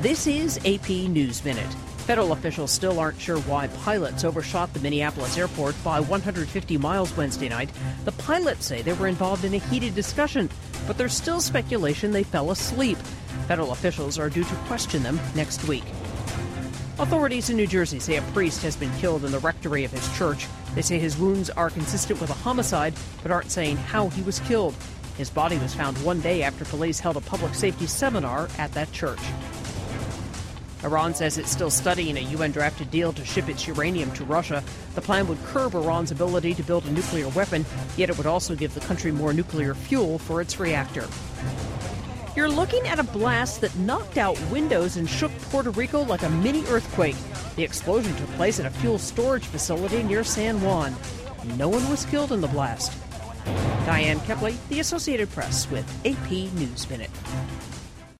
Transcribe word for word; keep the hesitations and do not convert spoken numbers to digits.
This is A P News Minute. Federal officials still aren't sure why pilots overshot the Minneapolis airport by one hundred fifty miles Wednesday night. The pilots say they were involved in a heated discussion, but there's still speculation they fell asleep. Federal officials are due to question them next week. Authorities in New Jersey say a priest has been killed in the rectory of his church. They say his wounds are consistent with a homicide, but aren't saying how he was killed. His body was found one day after police held a public safety seminar at that church. Iran says it's still studying a U N-drafted deal to ship its uranium to Russia. The plan would curb Iran's ability to build a nuclear weapon, yet it would also give the country more nuclear fuel for its reactor. You're looking at a blast that knocked out windows and shook Puerto Rico like a mini earthquake. The explosion took place at a fuel storage facility near San Juan. No one was killed in the blast. Diane Kepley, The Associated Press, with A P News Minute.